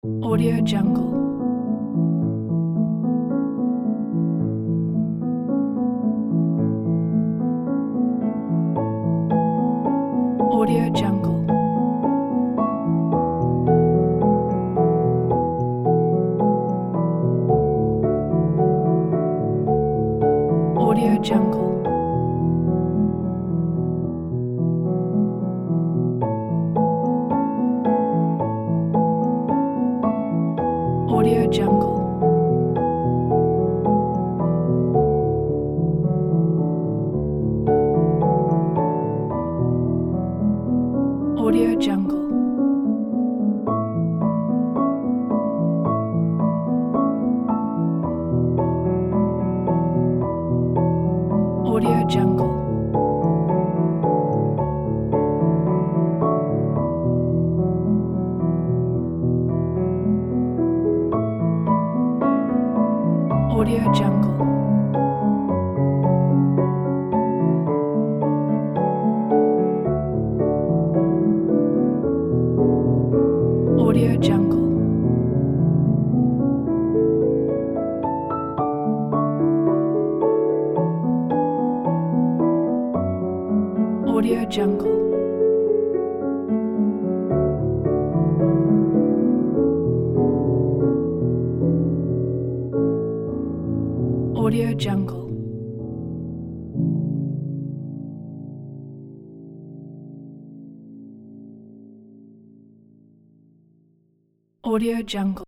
Audio Jungle. Audio Jungle. Audio Jungle. Audio Jungle. Audio Jungle. Audio Jungle. Audio Jungle. Audio Jungle. Audio Jungle. Audio Jungle. Audio Jungle.